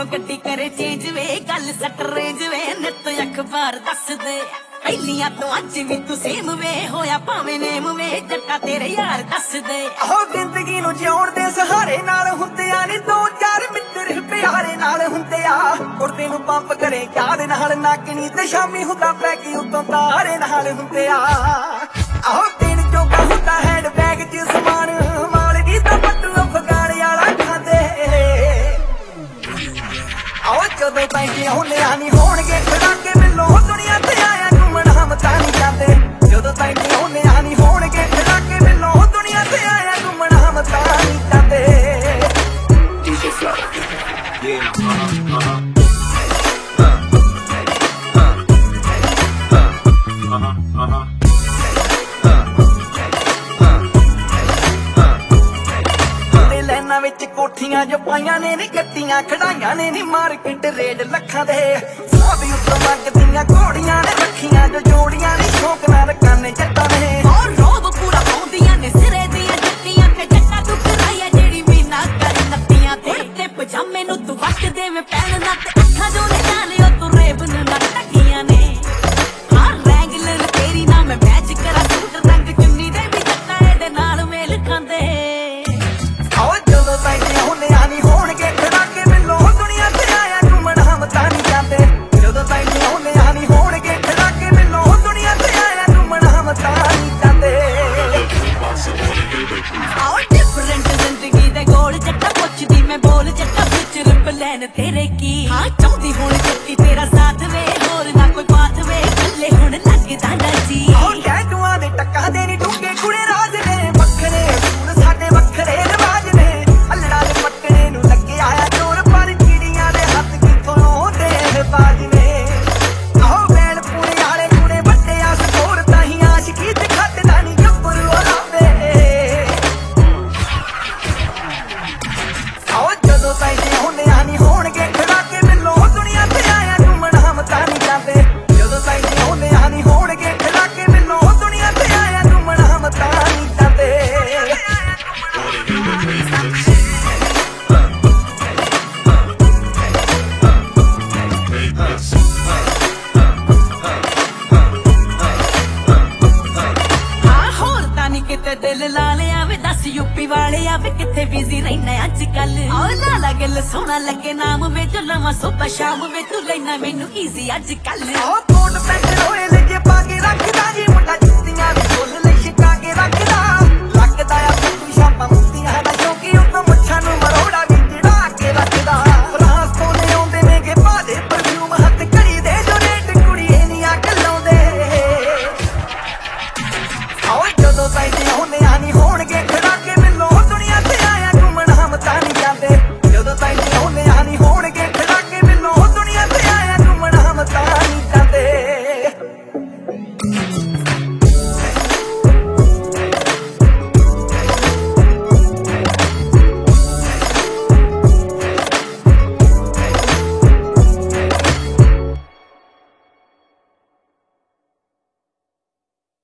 ਪਿੱਛੋਂ ਗੱਡੀ ਕਰੇ ਚੇਂਜ ਵੇ ਗੱਲ ਸੱਟ ਰੇਂਜ ਵੇ ਨਿੱਤ ਅਖਬਾਰ ਦੱਸ ਦੇ ਪਹਿਲੀਆਂ ਤੋਂ ਅੱਜ ਵੀ ਤੂੰ ਸੇਮ ਵੇ ਹੋਇਆ ਭਾਵੇਂ ਨੇਮ ਵੇ ਜੱਟਾ ਤੇਰੇ ਯਾਰ ਦੱਸ ਦੇ ਆਹੋ ਜ਼ਿੰਦਗੀ ਨੂੰ ਜਿਉਣ ਦੇ ਸਹਾਰੇ ਨਾਲ ਹੁੰਦੇ ਆ ਨੀ ਦੋ ਚਾਰ ਮਿੱਤਰ ਪਿਆਰੇ ਨਾਲ ਹੁੰਦੇ ਆ ਕੁੜਤੇ ਨੂੰ ਪੰਪ ਕਰੇ ਯਾਦ ਨਾਲ ਨਾਕਣੀ ਤੇ ਸ਼ਾਮੀ ਹੁੰਦਾ ਪੈ ਕੇ ਉਤੋਂ ਤਾਰੇ ਨਾਲ ਹੁੰਦੇ ਆ ਆਹੋ ਦਿਨ ਚੋਕਾ ਹੁੰਦਾ ਹੈਂਡ ਬੈਗ 'ਚ ਸਮਾਨ ਮਾਲ ਦੀ ਤਾਂ ਪੱਟੂ ਅਫਗਾਨ ਵਾਲਾ ਖਾਂਦੇ ਆਹੋ ਜਦੋਂ ਤਾਈਂ ਹੁੰਦੇ ਆ ਨੀ ਹੋਣਗੇ ਖੜਾਕੇ ਮਿਲੋ ਦੁਨੀਆ ਤੇ ਆਇਆ ਘੁੰਮਣਾ ਮਤਾ ਨਹੀਂ ਜਾਂਦੇ ਜਦੋਂ ਤਾਈਂ ਹੁੰਦੇ ਆ ਨੀ ਹੋਣਗੇ ਖੜਾਕੇ ਮਿਲੋ ਦੁਨੀਆ ਤੇ ਆਇਆ ਘੁੰਮਣਾ ਮਤਾ ਨਹੀਂ ਜਾਂਦੇ DJ Flow ਲੈਣਾ ਵਿੱਚ ਕੋਠੀਆਂ ਜੋ ਪਾਈਆਂ ਨੇ ਨੀ ਗੱਡੀਆਂ ਖੜਾਈਆਂ ਨੇ ਨੀ ਮਾਰਕੀਟ ਰੇਟ ਲੱਖਾਂ ਦੇ ਸਭ ਉੱਤੋਂ ਮੰਗਦੀਆਂ ਘੋੜੀਆਂ ਨੇ ਰੱਖੀਆਂ ਜੋ ਜੋੜੀਆਂ ਨੀ ਸ਼ੌਕ ਨਾਲ ਕੰਨ ਜੱਟਾਂ ਨੇ ਔਰ ਰੋਬ ਪੂਰਾ ਪਾਉਂਦੀਆਂ ਨੇ ਸਿਰੇ ਦੀਆਂ ਜੱਟੀਆਂ ਤੇ ਜੱਟਾ ਤੂੰ ਕਰਾਇਆ ਜਿਹੜੀ ਮੀਨਾ ਕਰ ਨੱਤੀਆਂ ਤੇ ਪਜਾਮੇ ਨੂੰ ਤੂੰ ਵੱਟ ਦੇਵੇਂ ਪੈਣ ਨਾ ਤੇ ਅੱਖਾਂ ਜੋ ਨੇ ਲਿਓ ਤੂੰ ਰੇਬ ਨੂੰ ਨਾ ਟਕੀਆਂ ਨੇ ਹਰ ਰੈਂਗਲਰ ਤੇਰੀ ਨਾ ਮੈਂ ਮੈਚ ਕਰਾਂ ਸੂਟ ਰੰਗ ਚੁੰਨੀ ਦੇ ਵੀ ਜੱਟਾ ਇਹਦੇ ਨਾਲ ਮੇਲ ਖਾਂਦੇ ਜਦੋਂ ਤਾਈਂ ਹੁੰਦੇ ਆ ਨੀ ਹੋਣਗੇ ਖੜਾਕੇ ਮਿਲੋ ਦੁਨੀਆ ਤੇ ਆਇਆ ਘੁੰਮਣਾ ਮਤਾ ਨਹੀਂ ਜਾਂਦੇ ਜਦੋਂ ਤਾਈਂ ਹੁੰਦੇ ਆ ਨੀ ਹੋਣਗੇ ਖੜਾਕੇ ਮਿਲੋ ਦੁਨੀਆ ਤੇ ਆਇਆ ਘੁੰਮਣਾ ਮਤਾ ਨਹੀਂ ਜਾਂਦੇ ਆਓ ਡਿਫਰੈਂਟ ਜ਼ਿੰਦਗੀ ਦੇ ਗੋਲ ਜੱਟਾ ਪੁੱਛਦੀ ਮੈਂ ਬੋਲ ਜੱਟਾ ਫਿਊਚਰ ਪਲਾਨ ਤੇਰੇ ਕੀ ਹਾਂ ਚਾਹੁੰਦੀ ਹੁਣ ਜੱਟੀ ਤੇਰਾ ਸਾਥ ਵੇ ਹੋਰ ਨਾ ਕੋਈ ਬਾਤ ਵੇ ਇਕੱਲੇ ਹੁਣ ਲੱਗਦਾ ਨਾ ਜੀ ਆਹ ਟੈਟੂਆਂ ਦੇ ਟੱਕਾ ਦੇ ਨੀ ਡੂੰਗੇ ਕੁੜੇ ਰਾਜ ਨੇ ਵੱਖਰੇ ਸੂਰ ਸਾਡੇ ਵੱਖਰੇ ਰਿਵਾਜ ਨੇ ਅੱਲੜਾ ਦੇ ਪੱਟਣੇ ਨੂੰ ਲੱਗੇ ਆਇਆ ਚੋਰ ਪਰ ਚਿੜੀਆਂ ਦੇ ਹੱਥ ਕਿੱਥੋਂ ਆਉਂਦੇ ਬਾਜ ਨੇ ਆਹੋ ਬੈਲ ਪੂਰੇ ਵਾਲੇ ਕੁੜੇ ਵੱਡੇ ਆ ਸਕੋਰ ਤਾਂ ਹੀ ਆਸ਼ਕੀ ਤੇ ਖੱਟਦਾ ਨੀ ਗੱਭਰੂ ਲਾਵੇ ਆਹੋ ਜਦੋਂ ਤਾਈਂ ਹੁੰਦੇ ਆ ਨੀ ਹੋਣਗੇ ਖੜਾਕੇ ਮਿਲੋ ਦੁਨੀਆ ਤੇ ਆਇਆ ਘੁੰਮਣਾ ਮਤਾ ਨਹੀਂ ਜਾਂਦੇ ਜਦੋਂ ਤਾਈਂ ਹੁੰਦੇ ਆ ਨੀ ਹੋਣਗੇ ਖੜਾਕੇ ਮਿਲੋ ਦੁਨੀਆ ਤੇ ਆਇਆ ਘੁੰਮਣਾ ਮਤਾ ਨਹੀਂ ਜਾਂਦੇ ਕਿਤੇ ਦਿਲ ਲਾ ਲਿਆ ਵੇ ਦੱਸ ਯੂਪੀ ਵਾਲੇ ਆ ਵੇ ਕਿੱਥੇ ਬਿਜ਼ੀ ਰਹਿਣਾ ਅੱਜ ਕੱਲ ਓ ਲਾਲਾ ਗੱਲ ਸੋਹਣਾ ਲੱਗੇ ਨਾਮ ਵੇ ਜੋ ਲਵਾਂ ਸੁਬਹ ਸ਼ਾਮ ਵੇ ਤੂੰ ਲੈਣਾ ਮੈਨੂੰ ਈਜ਼ੀ ਅੱਜ ਕੱਲ ਕੋਟ ਪੈਂਟ